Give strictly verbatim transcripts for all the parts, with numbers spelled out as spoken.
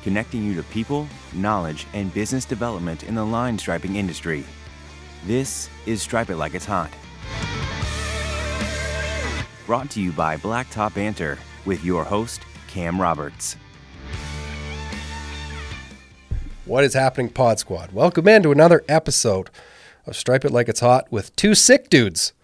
connecting you to people, knowledge, and business development in the line striping industry. This is Stripe It Like It's Hot. Brought to you by Blacktop Banter with your host, Cam Roberts. What is happening, Pod Squad? Welcome in to another episode of Stripe It Like It's Hot with two sick dudes.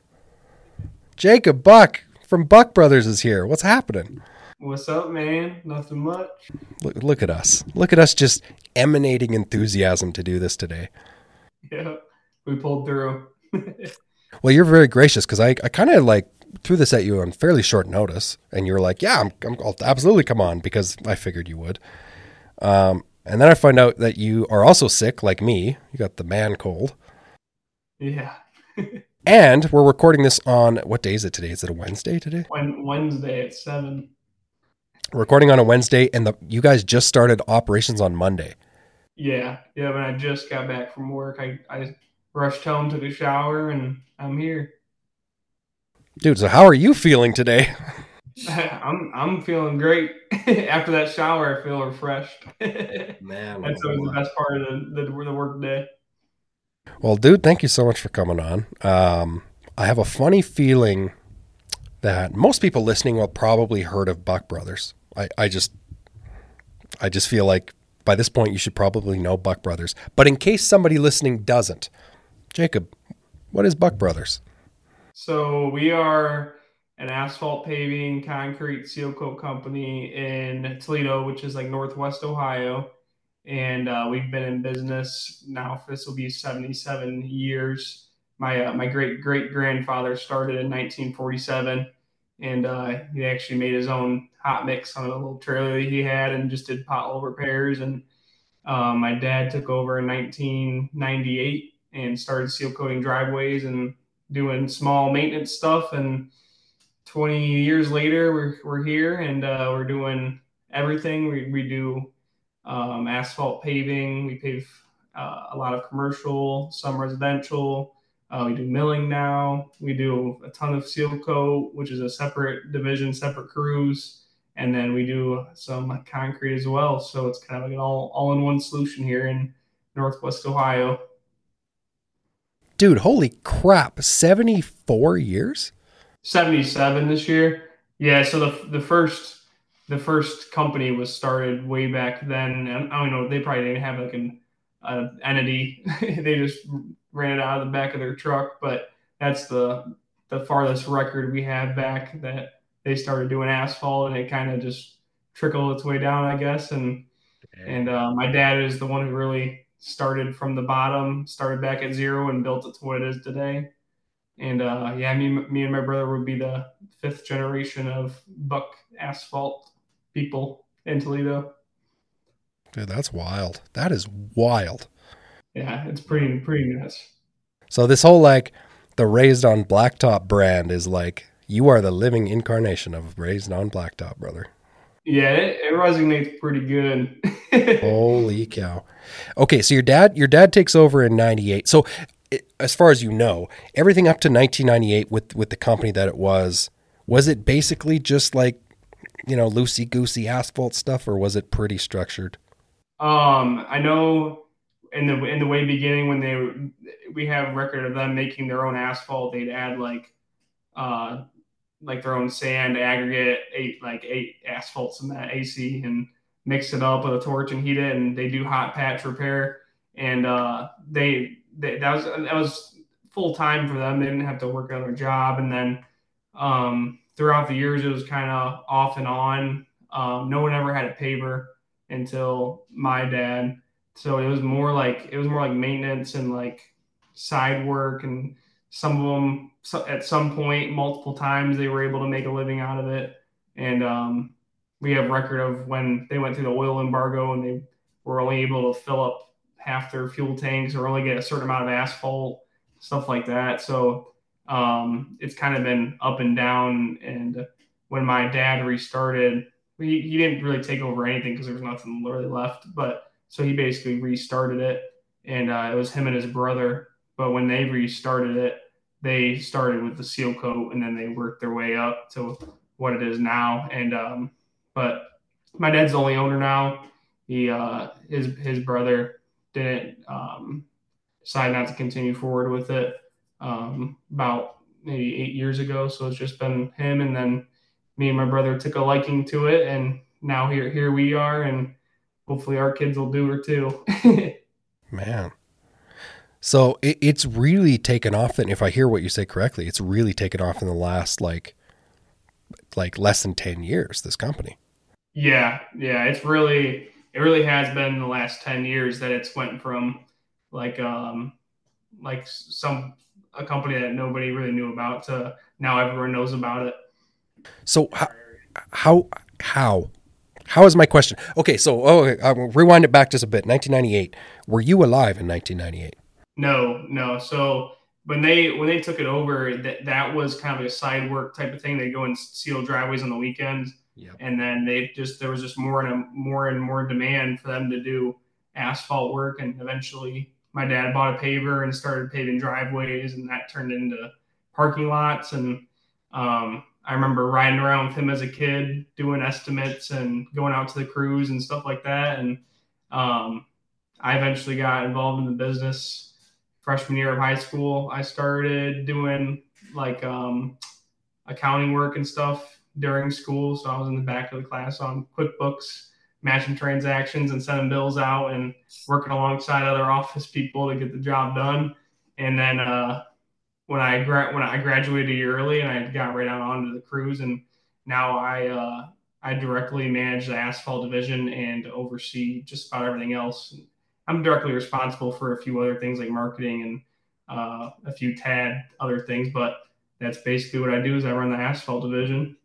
Jacob Buck from Buck Brothers is here. What's happening? What's up, man? Nothing much. Look, look at us. Look at us just emanating enthusiasm to do this today. Yeah, we pulled through. Well, you're very gracious because I, I kind of like threw this at you on fairly short notice, and you were like, yeah, I'm, I'm, I'll absolutely come on because I figured you would. Um, and then I find out that you are also sick like me. You got the man cold. Yeah. And we're recording this on, what day is it today? Is it a Wednesday today? Wednesday at seven. We're recording on a Wednesday, and the you guys just started operations on Monday. Yeah. Yeah, when I just got back from work, I, I rushed home, took a shower, and I'm here. Dude, so how are you feeling today? I'm I'm feeling great. After that shower, I feel refreshed. Man, that's always the best part of the, the, the work day. Well, dude, thank you so much for coming on. Um, I have a funny feeling that most people listening will probably heard of Buck Brothers. I, I just, I just feel like by this point you should probably know Buck Brothers. But in case somebody listening doesn't, Jacob, what is Buck Brothers? So we are an asphalt paving, concrete, seal coat company in Toledo, which is like Northwest Ohio. And uh, we've been in business now. This will be seventy-seven years. My uh, my great great grandfather started in nineteen forty-seven, and uh, he actually made his own hot mix on a little trailer that he had, and just did pothole repairs. And uh, my dad took over in nineteen ninety-eight and started seal coating driveways and doing small maintenance stuff. And twenty years later, we're we're here, and uh, we're doing everything. We we do. Um, asphalt paving. We pave uh, a lot of commercial, some residential. Uh, we do milling now. We do a ton of seal coat, which is a separate division, separate crews. And then we do some concrete as well. So it's kind of like an all, all-in-one solution here in Northwest Ohio. Dude, holy crap. seventy-four years? seventy-seven this year. Yeah, so the the first... The first company was started way back then. And I don't know, they probably didn't have like an uh, entity. They just ran it out of the back of their truck. But that's the the farthest record we have back that they started doing asphalt, and it kind of just trickled its way down, I guess. And okay. and uh, my dad is the one who really started from the bottom, started back at zero, and built it to what it is today. And uh, yeah, me, me and my brother would be the fifth generation of Buck asphalt people in Toledo. Dude, that's wild. That is wild. Yeah, it's pretty pretty nuts. So this whole like the Raised on Blacktop brand is like you are the living incarnation of Raised on Blacktop, brother. Yeah, it, it resonates pretty good. Holy cow. Okay, so your dad your dad takes over in ninety-eight. So it, as far as you know, everything up to nineteen ninety-eight with with the company that it was, was it basically just like, you know, loosey-goosey asphalt stuff, or was it pretty structured? Um, I know in the in the way beginning when they we have record of them making their own asphalt, they'd add like uh like their own sand, aggregate, eight like eight asphalt cement A C, and mix it up with a torch and heat it, and they do hot patch repair. And uh they, they that was that was full time for them. They didn't have to work another job. And then um throughout the years, it was kind of off and on. Um, no one ever had a paver until my dad. So it was more like it was more like maintenance and like side work. And some of them, so at some point, multiple times, they were able to make a living out of it. And um, we have record of when they went through the oil embargo and they were only able to fill up half their fuel tanks or only get a certain amount of asphalt, stuff like that. So Um, it's kind of been up and down. And when my dad restarted, he, he didn't really take over anything because there was nothing really left. But so he basically restarted it, and uh, it was him and his brother. But when they restarted it, they started with the seal coat, and then they worked their way up to what it is now. And um, but my dad's the only owner now, he uh, his his brother didn't um, decide not to continue forward with it um, about maybe eight years ago. So it's just been him, and then me and my brother took a liking to it, and now here here we are, and hopefully our kids will do her too. Man. So it, it's really taken off then, if I hear what you say correctly, it's really taken off in the last like like less than ten years, this company. Yeah, yeah, it's really it really has been the last ten years that it's went from like um like some a company that nobody really knew about to now everyone knows about it. So how how how how is my question? Okay, so oh, okay, I'll rewind it back just a bit. nineteen ninety-eight. Were you alive in nineteen ninety-eight? No, no. So when they when they took it over, that that was kind of a side work type of thing. They go and seal driveways on the weekends, Yeah. and then they just there was just more and a, more and more demand for them to do asphalt work, and eventually my dad bought a paver and started paving driveways, and that turned into parking lots. And um, I remember riding around with him as a kid, doing estimates and going out to the crews and stuff like that. And um, I eventually got involved in the business freshman year of high school. I started doing like um, accounting work and stuff during school. So I was in the back of the class on QuickBooks, matching transactions and sending bills out and working alongside other office people to get the job done. And then uh, when I gra- when I graduated a year early and I got right on onto the crews, and now I uh, I directly manage the asphalt division and oversee just about everything else. I'm directly responsible for a few other things like marketing and uh, a few tad other things, but that's basically what I do is I run the asphalt division.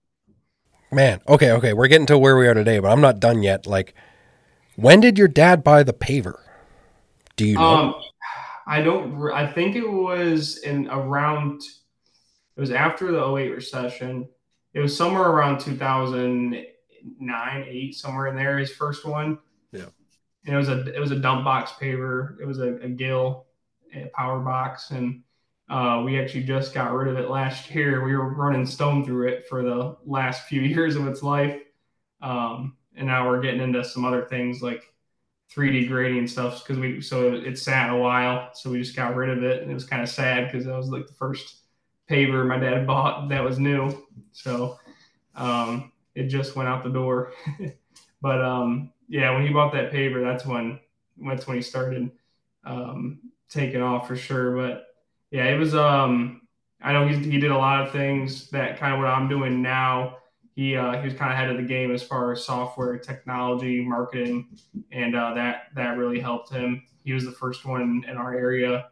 Man, okay, okay, we're getting to where we are today, but I'm not done yet. Like, when did your dad buy the paver? Do you know? Um, I don't. I think it was in around. It was after the oh eight recession. It was somewhere around two thousand nine, eight, somewhere in there. His first one. Yeah. And it was a it was a dump box paver. It was a, a Gill a power box, and uh, we actually just got rid of it last year. We were running stone through it for the last few years of its life, um, and now we're getting into some other things like three D grading and stuff because we so it, it sat a while, so we just got rid of it, and it was kind of sad because that was like the first paver my dad bought that was new, so um, it just went out the door. But um, yeah, when he bought that paver, that's when that's when he started um, taking off for sure. But yeah, it was. Um, I know he he did a lot of things that kind of what I'm doing now. He uh, he was kind of ahead of the game as far as software, technology, marketing, and uh, that that really helped him. He was the first one in our area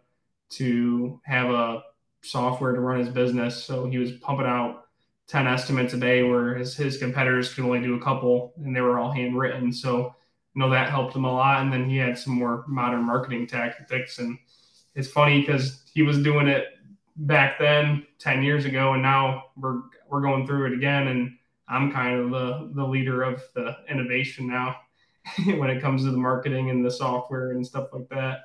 to have a software to run his business, so he was pumping out ten estimates a day, where his, his competitors could only do a couple, and they were all handwritten. So, you know, that helped him a lot. And then he had some more modern marketing tactics. And it's funny because he was doing it back then, ten years ago, and now we're we're going through it again. And I'm kind of the, the leader of the innovation now when it comes to the marketing and the software and stuff like that.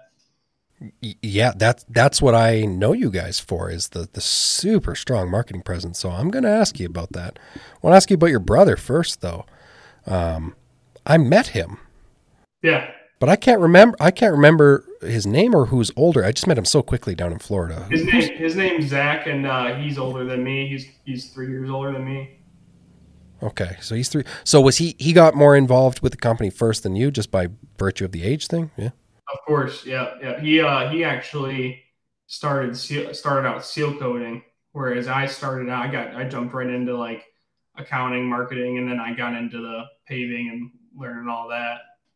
Yeah, that's that's what I know you guys for, is the the super strong marketing presence. So I'm going to ask you about that. I want to ask you about your brother first, though. Um, I met him. Yeah, but I can't remember. I can't remember his name or who's older. I just met him so quickly down in Florida. His name his name's Zach, and uh, he's older than me. He's he's three years older than me. Okay, so he's three. So was he? He got more involved with the company first than you, just by virtue of the age thing. Yeah. Of course, yeah, yeah. He uh, he actually started seal, started out seal coating, whereas I started out. I got I jumped right into like accounting, marketing, and then I got into the paving and learning all that.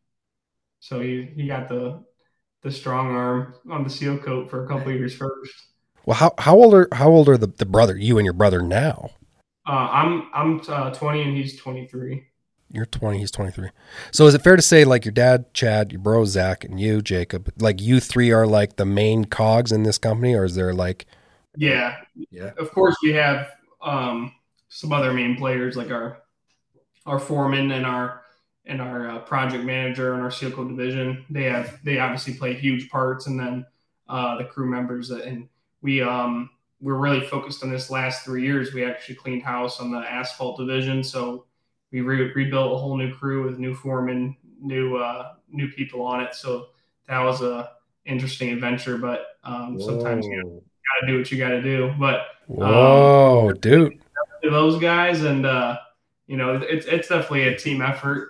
So he, he got the the strong arm on the seal coat for a couple of years first. Well, how how old are how old are the, the brother you and your brother now? Uh, I'm I'm uh, twenty and he's twenty-three. You're twenty, he's twenty-three. So is it fair to say, like, your dad, Chad, your bro, Zach, and you, Jacob, like, you three are like the main cogs in this company, or is there like... Yeah. Yeah. Of course, we have um, some other main players like our our foreman and our and our uh, project manager and our seal coat division. They have they obviously play huge parts, and then uh, the crew members. And we um, we're really focused on this last three years. We actually cleaned house on the asphalt division, so we re- rebuilt a whole new crew with new foreman, new uh, new people on it. So that was a interesting adventure. But um, sometimes you know, got to do what you got to do. But um, Whoa, dude. those guys, and uh, you know, it's it's definitely a team effort.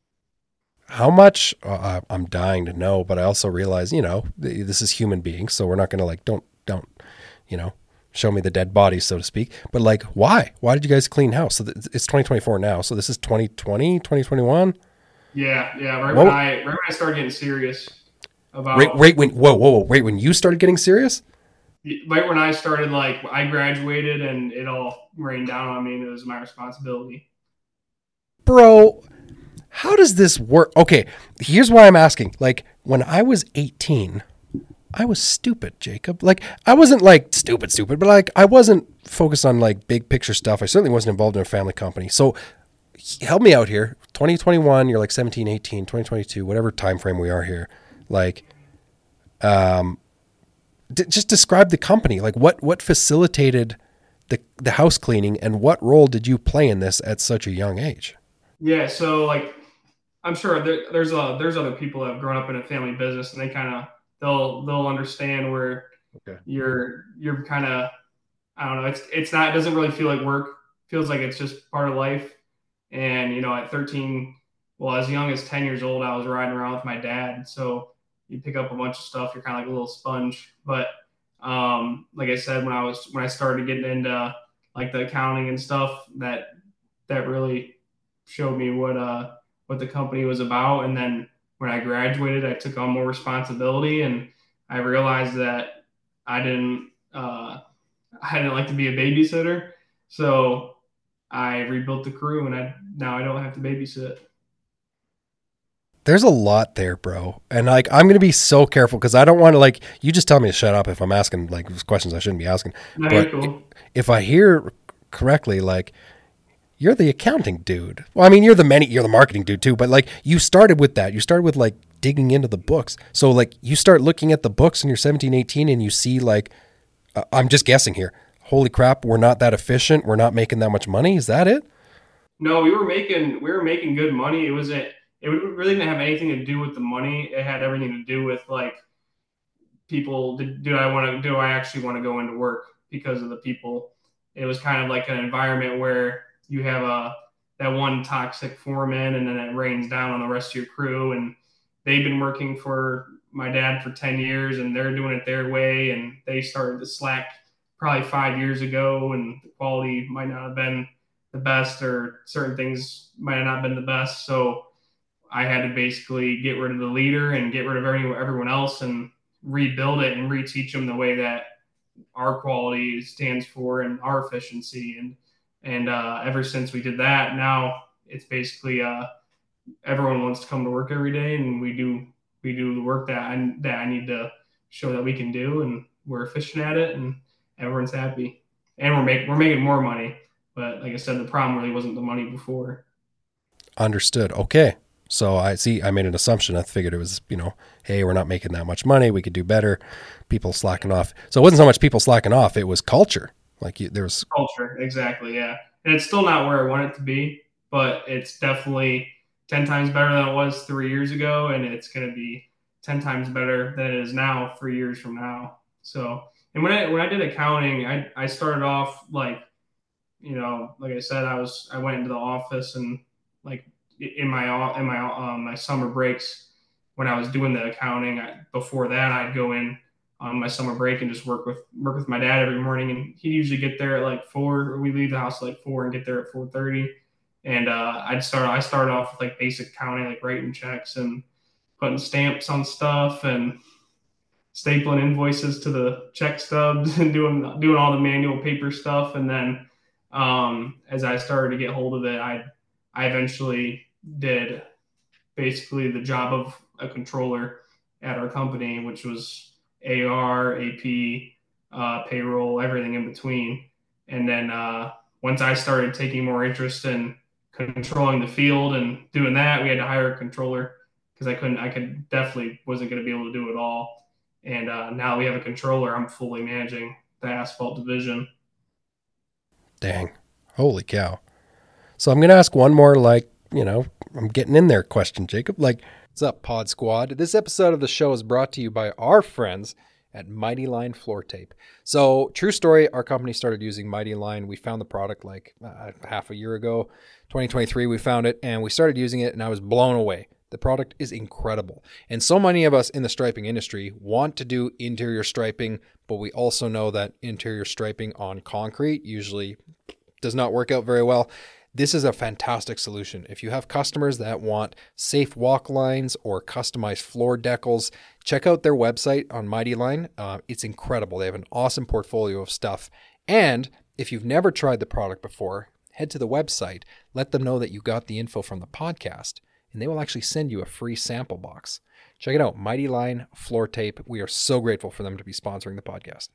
How much uh, I'm dying to know, but I also realize, you know, this is human beings, so we're not going to like, don't, don't, you know, show me the dead bodies, so to speak. But like, why? Why did you guys clean house? So th- it's twenty twenty-four now. So this is twenty twenty, twenty twenty-one. Yeah, yeah. Right when I right when I started getting serious about right, right when whoa, whoa, whoa, wait, when you started getting serious? Right when I started, like I graduated and it all rained down on me, and it was my responsibility. Bro, how does this work? Okay, here's why I'm asking. Like, when I was eighteen, I was stupid, Jacob. Like, I wasn't like stupid, stupid, but like I wasn't focused on like big picture stuff. I certainly wasn't involved in a family company. So help me out here. twenty twenty-one, you're like seventeen, eighteen, twenty twenty-two, whatever time frame we are here. Like, um, d- just describe the company. Like, what what facilitated the the house cleaning, and what role did you play in this at such a young age? Yeah, so like I'm sure there, there's a there's other people that have grown up in a family business, and they kind of they'll they'll understand where okay. you're you're kind of I don't know. It's it's not. It doesn't really feel like work. It feels like it's just part of life. And you know, at thirteen, well, as young as ten years old, I was riding around with my dad. So you pick up a bunch of stuff. You're kind of like a little sponge. But um, like I said, when I was when I started getting into like the accounting and stuff, that that really showed me what uh what the company was about. And then when I graduated, I took on more responsibility, and I realized that I didn't uh, I didn't like to be a babysitter. So I rebuilt the crew, and I now I don't have to babysit. There's a lot there, bro. And like, I'm going to be so careful because I don't want to like, you just tell me to shut up if I'm asking like questions I shouldn't be asking. No, but cool. if I hear correctly, like you're the accounting dude. Well, I mean, you're the many, you're the marketing dude too, but like you started with that. You started with like digging into the books. So like you start looking at the books and you're seventeen, eighteen and you see like, uh, I'm just guessing here. Holy crap. We're not that efficient. We're not making that much money. Is that it? No, we were making, we were making good money. It was a, it really didn't have anything to do with the money. It had everything to do with like people. Did, do I want to, do I actually want to go into work because of the people? It was kind of like an environment where you have a, that one toxic foreman, and then it rains down on the rest of your crew. And they've been working for my dad for ten years, and they're doing it their way. And they started to slack probably five years ago, and the quality might not have been the best, or certain things might have not been the best. So I had to basically get rid of the leader and get rid of everyone else and rebuild it and reteach them the way that our quality stands for and our efficiency. And, and uh, ever since we did that, now it's basically uh, everyone wants to come to work every day, and we do, we do the work that I, that I need to show that we can do, and we're efficient at it, and everyone's happy, and we're making, we're making more money. But like I said, the problem really wasn't the money before. Understood. Okay. So I see, I made an assumption. I figured it was, you know, hey, we're not making that much money. We could do better. People slacking off. So it wasn't so much people slacking off. It was culture. Like you, there was culture. Exactly. Yeah. And it's still not where I want it to be, but it's definitely ten times better than it was three years ago. And it's going to be ten times better than it is now, three years from now. So, and when I, when I did accounting, I, I started off like, you know, like I said, I was, I went into the office, and like, in my in my um, my summer breaks when I was doing the accounting. I, before that, I'd go in on my summer break and just work with work with my dad every morning. And he'd usually get there at like four. Or we leave the house at like four and get there at four thirty. And uh, I'd start. I started off with like basic accounting, like writing checks and putting stamps on stuff and stapling invoices to the check stubs and doing doing all the manual paper stuff. And then um, as I started to get hold of it, I I eventually did basically the job of a controller at our company, which was A R, A P, uh, payroll, everything in between. And then uh, once I started taking more interest in controlling the field and doing that, we had to hire a controller because I couldn't, I could definitely wasn't going to be able to do it all. And uh, now we have a controller. I'm fully managing the asphalt division. Dang. Holy cow. So I'm going to ask one more like you know, I'm getting in there question, Jacob. Like, what's up, Pod Squad? This episode of the show is brought to you by our friends at Mighty Line Floor Tape. So, true story, our company started using Mighty Line. We found the product like uh, half a year ago, twenty twenty-three, we found it, and we started using it, and I was blown away. The product is incredible. And so many of us in the striping industry want to do interior striping, but we also know that interior striping on concrete usually does not work out very well. This is a fantastic solution. If you have customers that want safe walk lines or customized floor decals, check out their website on Mighty Line. Uh, it's incredible. They have an awesome portfolio of stuff. And if you've never tried the product before, head to the website, let them know that you got the info from the podcast, and they will actually send you a free sample box. Check it out, Mighty Line Floor Tape. We are so grateful for them to be sponsoring the podcast.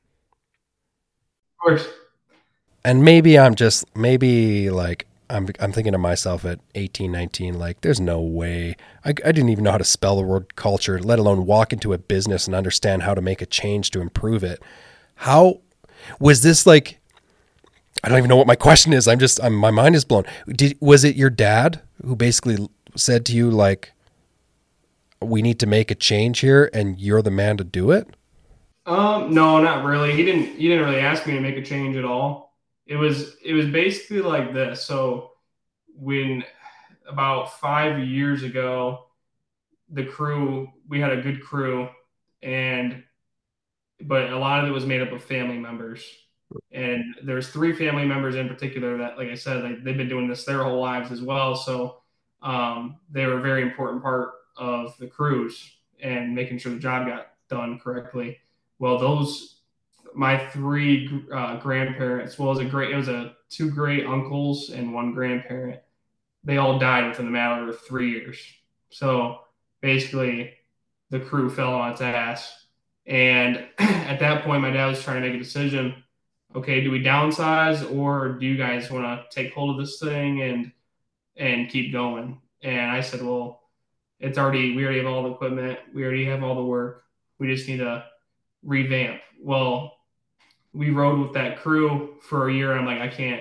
Of course. And maybe I'm just, maybe like, I'm I'm thinking to myself at eighteen, nineteen, like, there's no way. I, I didn't even know how to spell the word culture, let alone walk into a business and understand how to make a change to improve it. How was this like, I don't even know what my question is. I'm just, I'm, my mind is blown. Did, was it your dad who basically said to you, like, we need to make a change here and you're the man to do it? Um, no, not really. He didn't, he didn't really ask me to make a change at all. It was, it was basically like this. So when about five years ago, the crew, we had a good crew, and, but a lot of it was made up of family members. And there's three family members in particular that, like I said, like, they've been doing this their whole lives as well. So um, they were a very important part of the crews and making sure the job got done correctly. Well, those, my three uh, grandparents, well, it was a great, it was a two great uncles and one grandparent. They all died within the matter of three years. So basically, the crew fell on its ass. And at that point, my dad was trying to make a decision. Okay, do we downsize, or do you guys want to take hold of this thing and and keep going? And I said, well, it's already, we already have all the equipment. We already have all the work. We just need to revamp. Well, we rode with that crew for a year. And I'm like, I can't,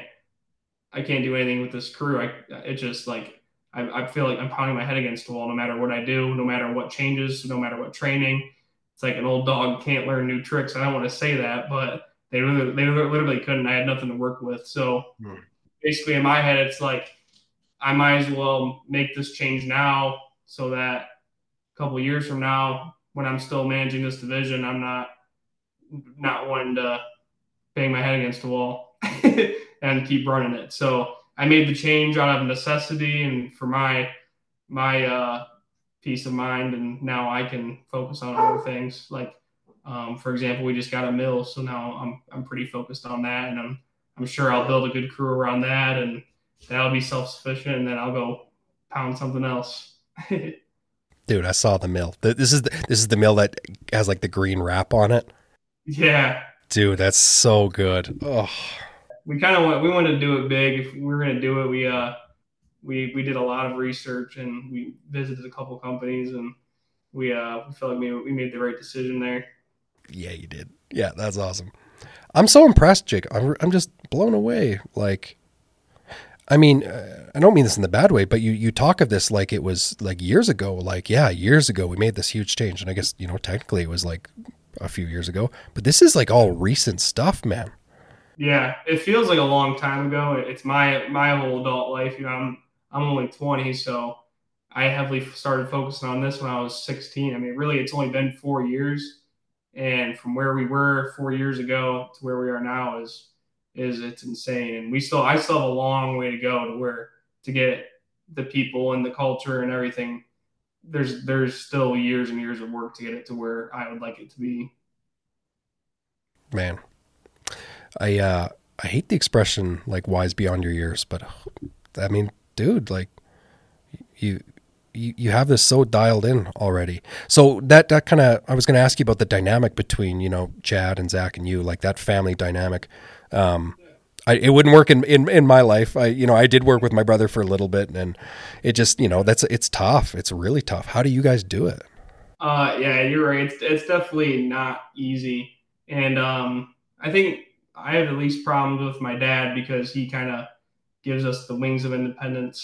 I can't do anything with this crew. I, it just like, I, I feel like I'm pounding my head against the wall, no matter what I do, no matter what changes, no matter what training. It's like an old dog can't learn new tricks. I don't want to say that, but they literally, they literally couldn't. I had nothing to work with. So hmm. basically in my head, it's like, I might as well make this change now so that a couple of years from now, when I'm still managing this division, I'm not not wanting to bang my head against the wall and keep running it. So I made the change out of necessity and for my my uh, peace of mind, and now I can focus on other things. Like, um, for example, we just got a mill, so now I'm I'm pretty focused on that, and I'm I'm sure I'll build a good crew around that, and that'll be self-sufficient, and then I'll go pound something else. Dude, I saw the mill. This is the, this is the mill that has like the green wrap on it. Yeah. Dude, that's so good. Oh. We kind of want, we wanted to do it big. If we were going to do it, we uh we we did a lot of research and we visited a couple companies, and we uh we felt like we we made the right decision there. Yeah, you did. Yeah, that's awesome. I'm so impressed, Jake. I'm I'm just blown away. Like, I mean, uh, I don't mean this in the bad way, but you, you talk of this like it was like years ago. Like, yeah, years ago we made this huge change. And I guess, you know, technically it was like a few years ago. But this is like all recent stuff, man. Yeah, it feels like a long time ago. It's my my whole adult life. You know, I'm I'm only twenty, so I heavily started focusing on this when I was sixteen. I mean, really, it's only been four years. And from where we were four years ago to where we are now is is it's insane. And we still, I still have a long way to go to where, to get the people and the culture and everything. There's, there's still years and years of work to get it to where I would like it to be. Man, I, uh, I hate the expression like wise beyond your years, but I mean, dude, like you, you, you have this so dialed in already. So that, that kind of, I was going to ask you about the dynamic between, you know, Chad and Zach and you, like that family dynamic. Um, I, it wouldn't work in, in, in my life. I, you know, I did work with my brother for a little bit, and it just, you know, that's, it's tough. It's really tough. How do you guys do it? Uh, yeah, you're right. It's, it's definitely not easy. And, um, I think I have the least problems with my dad because he kind of gives us the wings of independence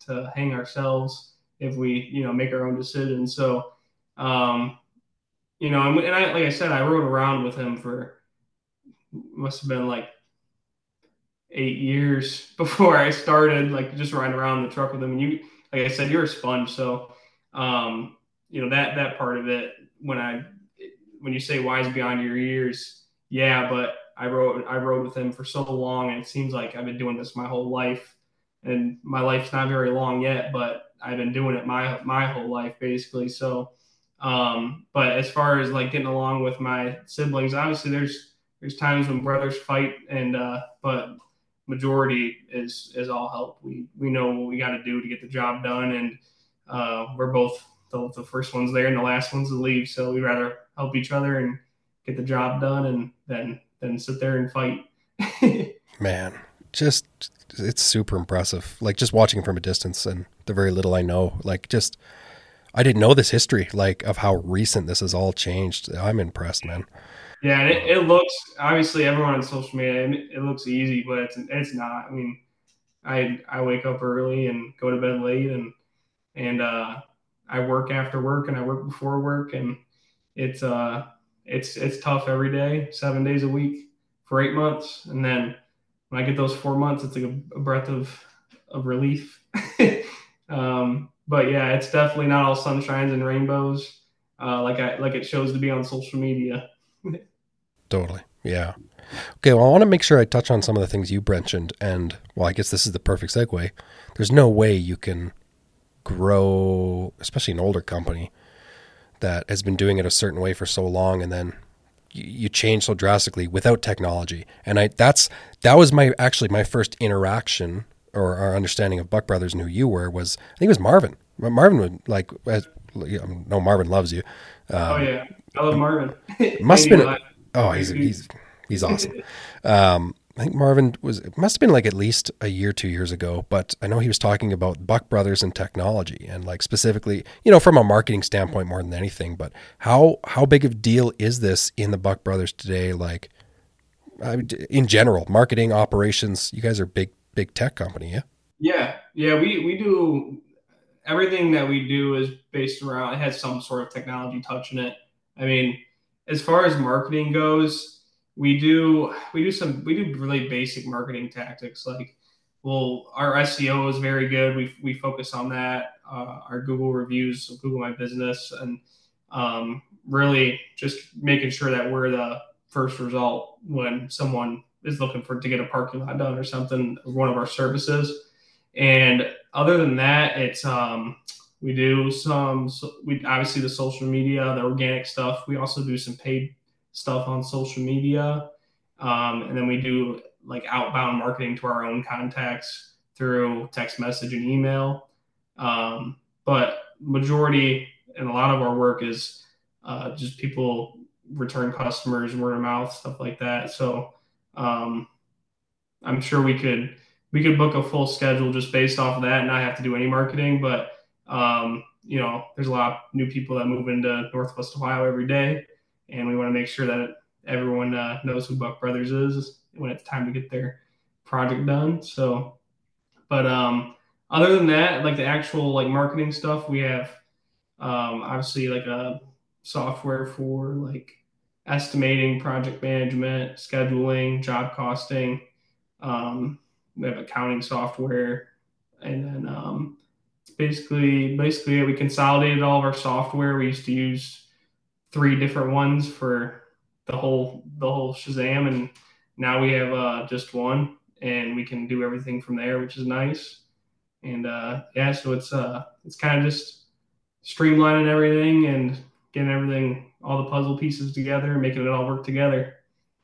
to hang ourselves if we, you know, make our own decisions. So, um, you know, and, and I, like I said, I rode around with him for, must have been like eight years before I started, like just riding around the truck with him. And you, like I said, you're a sponge. So, um, you know, that, that part of it, when I, when you say wise beyond your years, yeah, but I rode, I rode with him for so long, and it seems like I've been doing this my whole life, and my life's not very long yet, but I've been doing it my, my whole life basically. So, um, but as far as like getting along with my siblings, obviously there's, there's times when brothers fight, and, uh, but majority is, is all help. We, we know what we got to do to get the job done. And, uh, we're both the, the first ones there and the last ones to leave. So we'd rather help each other and get the job done, and then, then sit there and fight. Man, just, it's super impressive. Like just watching from a distance and the very little I know, like just, I didn't know this history, like of how recent this has all changed. I'm impressed, man. Yeah. And it, it looks, obviously everyone on social media, it looks easy, but it's, it's not. I mean, I, I wake up early and go to bed late, and, and, uh, I work after work and I work before work, and it's, uh, it's, it's tough every day, seven days a week for eight months. And then when I get those four months, it's like a, a breath of, of relief. um, but yeah, it's definitely not all sunshines and rainbows, uh, like I, like it shows to be on social media. Totally. Yeah. Okay. Well, I want to make sure I touch on some of the things you mentioned, and well, I guess this is the perfect segue. There's no way you can grow, especially an older company that has been doing it a certain way for so long, and then you, you change so drastically without technology. And I, that's, that was my, actually my first interaction or our understanding of Buck Brothers and who you were was, I think it was Marvin. Marvin would like, as, no, Marvin loves you. Um, oh yeah. I love Marvin. Must have been, oh, he's, he's, he's awesome. Um, I think Marvin was, it must have been like at least a year, two years ago, but I know he was talking about Buck Brothers and technology, and like specifically, you know, from a marketing standpoint more than anything, but how, how big of a deal is this in the Buck Brothers today? Like in general, marketing operations, you guys are big, big tech company. Yeah. Yeah. Yeah. We, we do everything that we do is based around, it has some sort of technology touch in it. I mean, as far as marketing goes, we do, we do some, we do really basic marketing tactics. Like, well, our S E O is very good. We, we focus on that. Uh, our Google reviews, so Google My Business, and um, really just making sure that we're the first result when someone is looking for to get a parking lot done or something, one of our services. And other than that, it's, um, we do some, so we obviously the social media, the organic stuff. We also do some paid stuff on social media. Um, and then we do like outbound marketing to our own contacts through text message and email. Um, but majority and a lot of our work is uh, just people, return customers, word of mouth, stuff like that. So um, I'm sure we could, we could book a full schedule just based off of that and not have to do any marketing. But, um, you know, there's a lot of new people that move into Northwest Ohio every day, and we want to make sure that everyone uh, knows who Buck Brothers is when it's time to get their project done. So, but um, other than that, like the actual like marketing stuff, we have um, obviously like a software for like estimating, project management, scheduling, job costing. Um, we have accounting software, and then um, basically, basically we consolidated all of our software. We used to use three different ones for the whole the whole Shazam, and now we have uh, just one, and we can do everything from there, which is nice. And uh, yeah, so it's uh it's kind of just streamlining everything and getting everything, all the puzzle pieces together, and making it all work together.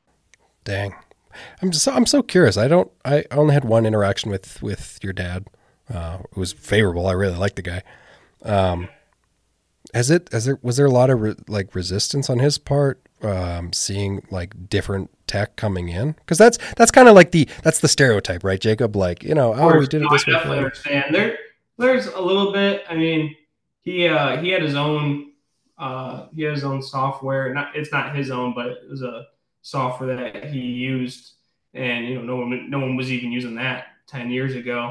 Dang, I'm just, I'm so curious. I don't I only had one interaction with with your dad. Uh, it was favorable. I really like the guy. Um, has it, has there, was there a lot of re, like resistance on his part, um, seeing like different tech coming in? Cause that's, that's kind of like the, that's the stereotype, right, Jacob? Like, you know, oh, we did it this way. I definitely understand. There, there's a little bit, I mean, he, uh, he had his own, uh, he had his own software. Not, it's not his own, but it was a software that he used, and, you know, no one, no one was even using that ten years ago.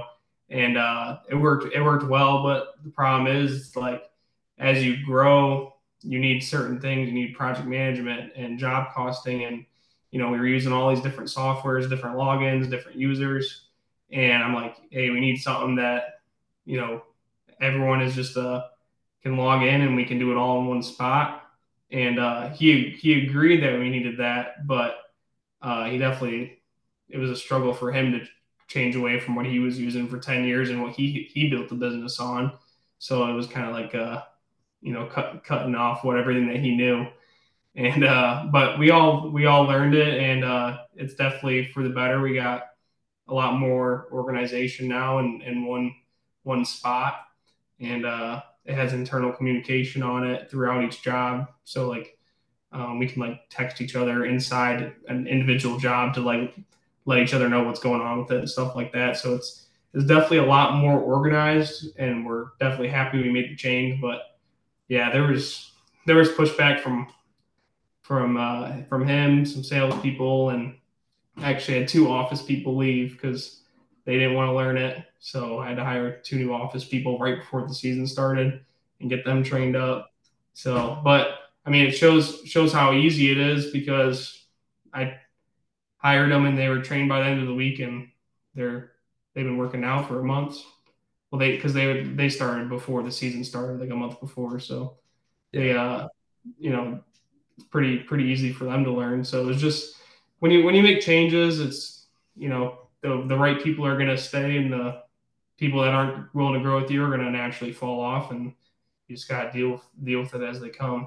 and uh, it worked. It worked well, but the problem is, like, as you grow, you need certain things. You need project management and job costing, and you know we were using all these different softwares, different logins, different users, and I'm like, hey, we need something that you know everyone is just uh can log in and we can do it all in one spot. And uh, he he agreed that we needed that, but uh, he definitely it was a struggle for him to change away from what he was using for ten years and what he he built the business on. So it was kind of like uh, you know cut, cutting off what everything that he knew. And uh, but we all we all learned it, and uh, it's definitely for the better. We got a lot more organization now in, in one one spot, and uh, it has internal communication on it throughout each job. So like um, we can like text each other inside an individual job to like let each other know what's going on with it and stuff like that. So it's it's definitely a lot more organized, and we're definitely happy we made the change. But yeah, there was there was pushback from from uh, from him, some salespeople, and actually had two office people leave because they didn't want to learn it. So I had to hire two new office people right before the season started and get them trained up. So, but I mean, it shows shows how easy it is because I hired them and they were trained by the end of the week, and they're they've been working now for a month. Well, they because they they started before the season started, like a month before. So they uh you know it's pretty pretty easy for them to learn. So it was just when you when you make changes, it's you know the the right people are going to stay, and the people that aren't willing to grow with you are going to naturally fall off, and you just got to deal deal with it as they come.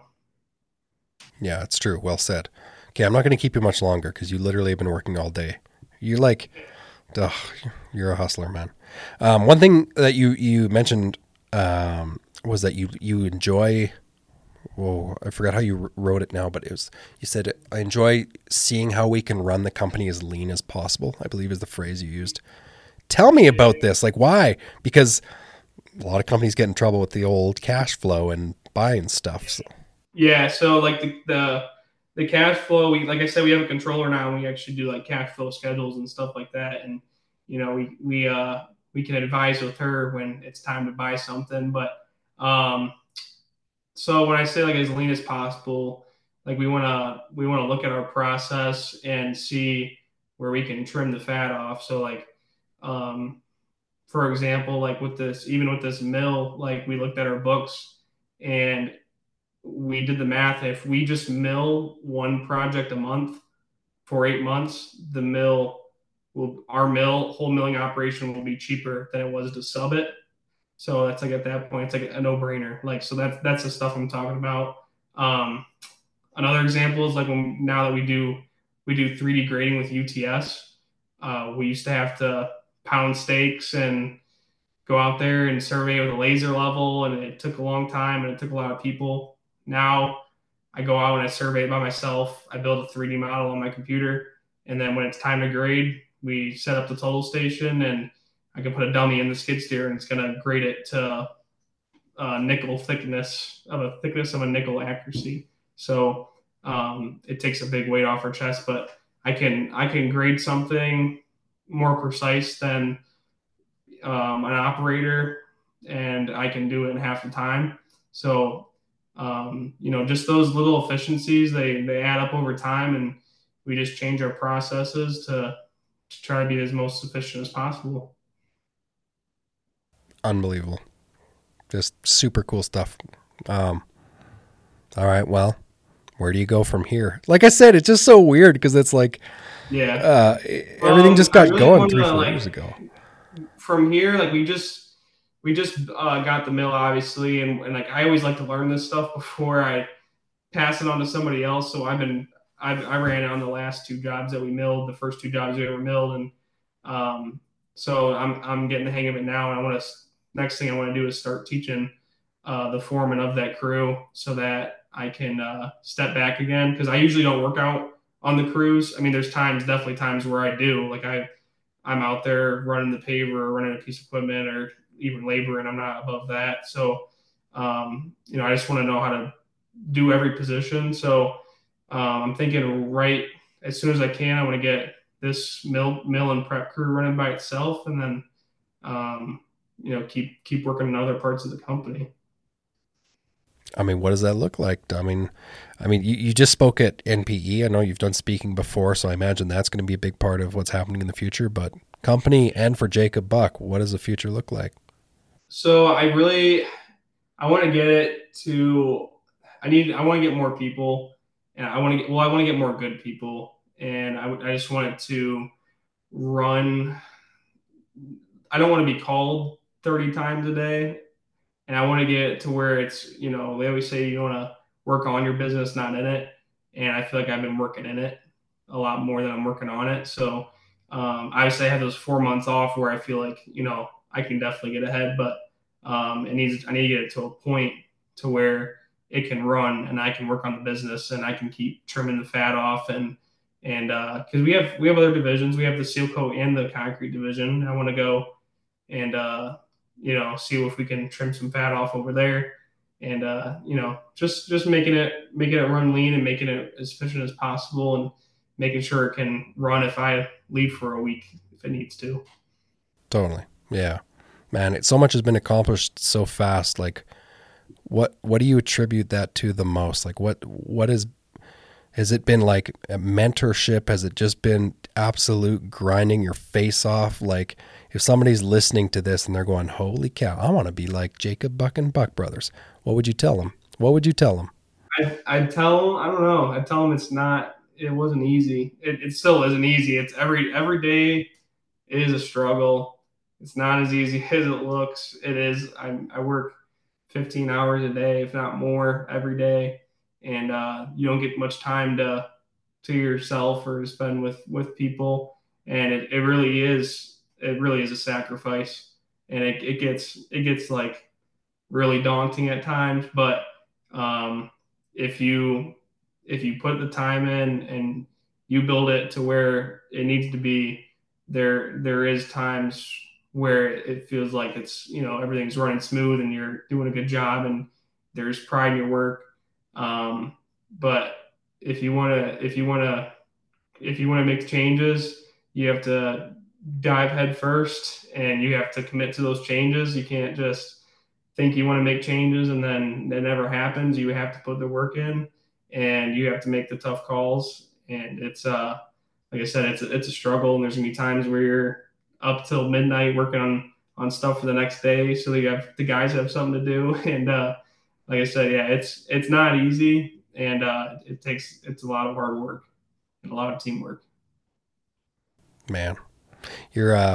Yeah, it's true. Well said. Okay, I'm not going to keep you much longer because you literally have been working all day. You like, ugh, you're a hustler, man. Um, one thing that you you mentioned um, was that you you enjoy. Whoa, I forgot how you wrote it now, but it was, you said, I enjoy seeing how we can run the company as lean as possible, I believe is the phrase you used. Tell me about this. Like, why? Because a lot of companies get in trouble with the old cash flow and buying stuff. So. Yeah. So like the, the, the cash flow, we, like I said, we have a controller now, and we actually do like cash flow schedules and stuff like that. And, you know, we, we, uh, we can advise with her when it's time to buy something, but, um, so when I say like as lean as possible, like we want to we want to look at our process and see where we can trim the fat off. So like, um, for example, like with this, even with this mill, like we looked at our books and we did the math. If we just mill one project a month for eight months, the mill will our mill whole milling operation will be cheaper than it was to sub it. So that's like at that point, it's like a no brainer. Like, so that's, that's the stuff I'm talking about. Um, another example is like when, now that we do, we do three D grading with U T S, uh, we used to have to pound stakes and go out there and survey with a laser level. And it took a long time and it took a lot of people. Now I go out and I survey it by myself. I build a three D model on my computer. And then when it's time to grade, we set up the total station, and I can put a dummy in the skid steer, and it's going to grade it to a nickel thickness of a thickness of a nickel accuracy. So um, it takes a big weight off our chest, but I can I can grade something more precise than um, an operator, and I can do it in half the time. So um, you know, just those little efficiencies, they they add up over time, and we just change our processes to, to try to be as most efficient as possible. Unbelievable. Just super cool stuff. Um, all right. Well, where do you go from here? Like I said, it's just so weird because it's like, yeah, uh, everything um, just got really going wanna, three, four like, years ago. From here, like we just, we just uh, got the mill obviously. And, and like, I always like to learn this stuff before I pass it on to somebody else. So I've been, I've, I ran on the last two jobs that we milled, the first two jobs we ever milled. And um, so I'm, I'm getting the hang of it now. And I want to, next thing I want to do is start teaching uh, the foreman of that crew so that I can uh, step back again. Cause I usually don't work out on the crews. I mean, there's times, definitely times where I do, like I, I'm out there running the paver or running a piece of equipment or even labor, and I'm not above that. So, um, you know, I just want to know how to do every position. So um, I'm thinking right as soon as I can, I want to get this mill, mill and prep crew running by itself. And then um, you know, keep keep working in other parts of the company. I mean, what does that look like? I mean, I mean, you, you just spoke at N P E. I know you've done speaking before, so I imagine that's going to be a big part of what's happening in the future. But company and for Jacob Buck, what does the future look like? So I really, I want to get it to, I need, I want to get more people, and I want to get, well, I want to get more good people, and I, I just want it to run. I don't want to be called thirty times a day. And I want to get to where it's, you know, they always say you want to work on your business, not in it. And I feel like I've been working in it a lot more than I'm working on it. So um, obviously I have those four months off where I feel like, you know, I can definitely get ahead, but um, it needs, I need to get it to a point to where it can run and I can work on the business and I can keep trimming the fat off. And, and uh, cause we have, we have other divisions. We have the seal coat and the concrete division. I want to go and, uh, you know, see if we can trim some fat off over there, and uh, you know, just just making it making it run lean and making it as efficient as possible, and making sure it can run if I leave for a week if it needs to. Totally, yeah, man. It, so much has been accomplished so fast. Like, what what do you attribute that to the most? Like, what what is has it been like a mentorship? Has it just been absolute grinding your face off? Like, if somebody's listening to this and they're going, holy cow, I want to be like Jacob Buck and Buck Brothers, what would you tell them? What would you tell them? I, I'd tell them, I don't know. I'd tell them it's not, it wasn't easy. It, it still isn't easy. It's every, every day is a struggle. It's not as easy as it looks. It is. I, I work fifteen hours a day, if not more, every day. And uh, you don't get much time to, to yourself or to spend with, with people. And it, it really is, it really is a sacrifice, and it, it gets, it gets like really daunting at times. But um, if you, if you put the time in and you build it to where it needs to be, there, there is times where it feels like it's, you know, everything's running smooth and you're doing a good job and there's pride in your work. Um, but if you want to, if you want to, if you want to make changes, you have to dive head first and you have to commit to those changes. You can't just think you want to make changes and then it never happens. You have to put the work in and you have to make the tough calls. And it's, uh, like I said, it's a, it's a struggle, and there's gonna be times where you're up till midnight working on, on stuff for the next day. So you have, the guys have something to do. And, uh, like I said, yeah, it's, it's not easy, and, uh, it takes, it's a lot of hard work and a lot of teamwork. Man, you're, uh,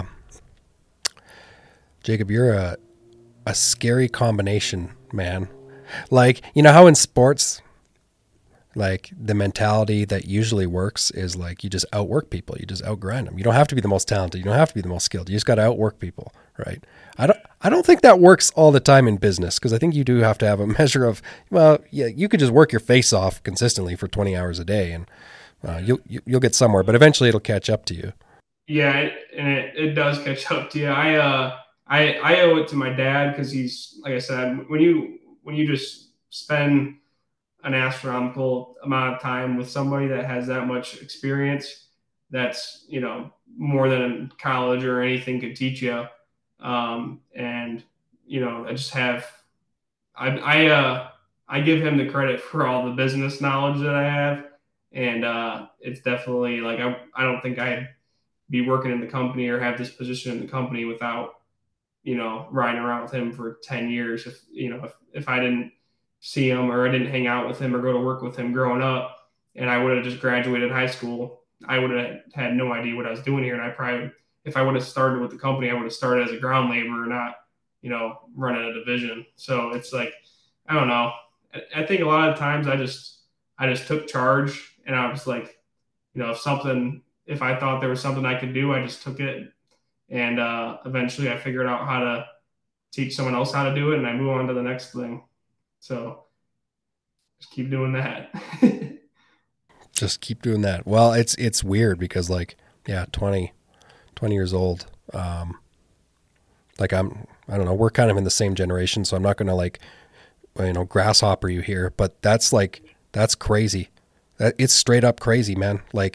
Jacob, you're a, a scary combination, man. Like, you know how in sports, like the mentality that usually works is like you just outwork people, you just outgrind them. You don't have to be the most talented, you don't have to be the most skilled. You just got to outwork people, right? I don't, I don't think that works all the time in business, because I think you do have to have a measure of, well, yeah, you could just work your face off consistently for twenty hours a day, and uh, you'll you'll get somewhere, but eventually it'll catch up to you. Yeah, it, and it, it does catch up to you. I uh I I owe it to my dad, because he's, like I said, when you when you just spend an astronomical amount of time with somebody that has that much experience, that's, you know, more than college or anything could teach you. Um, and you know, I just have I I uh I give him the credit for all the business knowledge that I have, and uh, it's definitely like I I don't think I'd be working in the company or have this position in the company without, you know, riding around with him for ten years. If, you know, if, if I didn't see him or I didn't hang out with him or go to work with him growing up, and I would have just graduated high school, I would have had no idea what I was doing here. And I probably, if I would have started with the company, I would have started as a ground laborer, not, you know, running a division. So it's like, I don't know. I, I think a lot of times I just, I just took charge, and I was like, you know, if something, if I thought there was something I could do, I just took it. And uh, eventually I figured out how to teach someone else how to do it, and I move on to the next thing. So just keep doing that. Just keep doing that. Well, it's, it's weird because, like, yeah, twenty, twenty years old. Um, like I'm, I don't know, we're kind of in the same generation, so I'm not going to, like, you know, grasshopper you here, but that's like, that's crazy. That, it's straight up crazy, man. Like,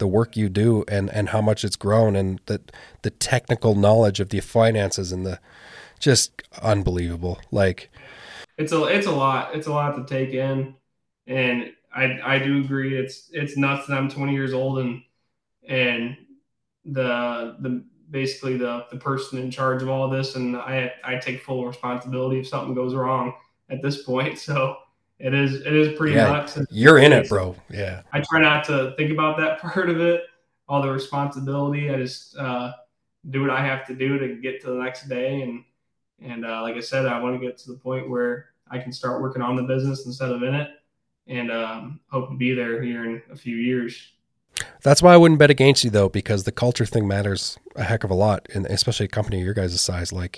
the work you do and, and how much it's grown and the, the technical knowledge of the finances and the just unbelievable. Like it's a, it's a lot, it's a lot to take in. And I, I do agree. It's, it's nuts that I'm twenty years old and, and the, the, basically the, the person in charge of all this. And I, I take full responsibility if something goes wrong at this point. So it is, it is pretty yeah, nuts. You're in it, bro. Yeah. I try not to think about that part of it, all the responsibility. I just uh, do what I have to do to get to the next day. And, and uh, like I said, I want to get to the point where I can start working on the business instead of in it, and um, hope to be there here in a few years. That's why I wouldn't bet against you though, because the culture thing matters a heck of a lot, and especially a company your guys' size. Like,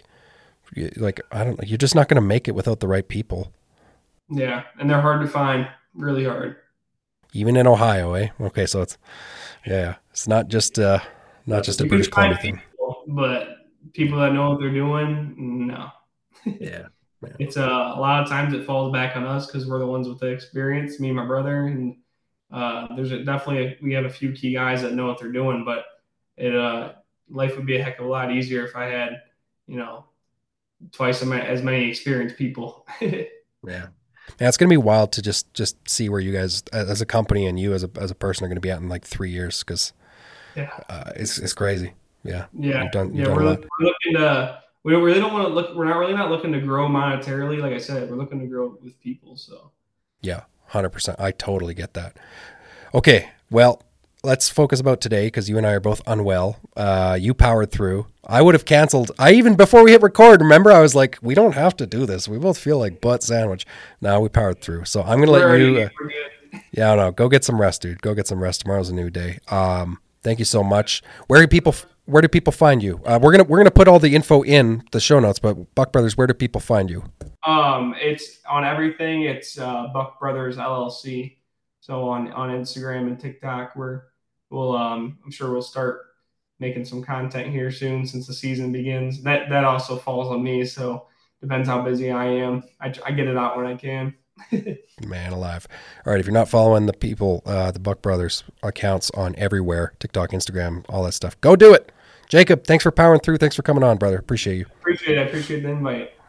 like I don't know, you're just not going to make it without the right people. Yeah, and they're hard to find, really hard. Even in Ohio, eh? Okay, so it's yeah, it's not just uh, not just a British Columbia thing. People, but people that know what they're doing, no. Yeah, man. It's uh, a lot of times it falls back on us because we're the ones with the experience. Me and my brother, and uh, there's a, definitely a, we have a few key guys that know what they're doing. But it uh, life would be a heck of a lot easier if I had, you know, twice as many experienced people. Yeah. Yeah, it's going to be wild to just, just see where you guys as a company and you as a as a person are going to be at in like three years because yeah, uh, it's it's crazy. Yeah, yeah, you've done, you've yeah. done We're, we're looking to we really don't want to look. We're not really not looking to grow monetarily. Like I said, we're looking to grow with people. So yeah, one hundred percent. I totally get that. Okay, well, let's focus about today because you and I are both unwell. Uh, you powered through. I would have canceled. I even before we hit record, remember, I was like, we don't have to do this. We both feel like butt sandwich. Now we powered through. So I'm going to let already, you. Uh, yeah, I don't know. Go get some rest, dude. Go get some rest. Tomorrow's a new day. Um, thank you so much. Where do people Where do people find you? Uh, we're gonna we're gonna put all the info in the show notes. But Buck Brothers, where do people find you? Um, it's on everything. It's uh, Buck Brothers L L C. So on on Instagram and TikTok, we're we'll um, I'm sure we'll start making some content here soon since the season begins. That that also falls on me, so depends how busy I am. I, I get it out when I can. Man alive. All right, if you're not following the people, uh, the Buck Brothers accounts on everywhere, TikTok, Instagram, all that stuff, go do it. Jacob, thanks for powering through. Thanks for coming on, brother. Appreciate you. Appreciate it. I appreciate the invite.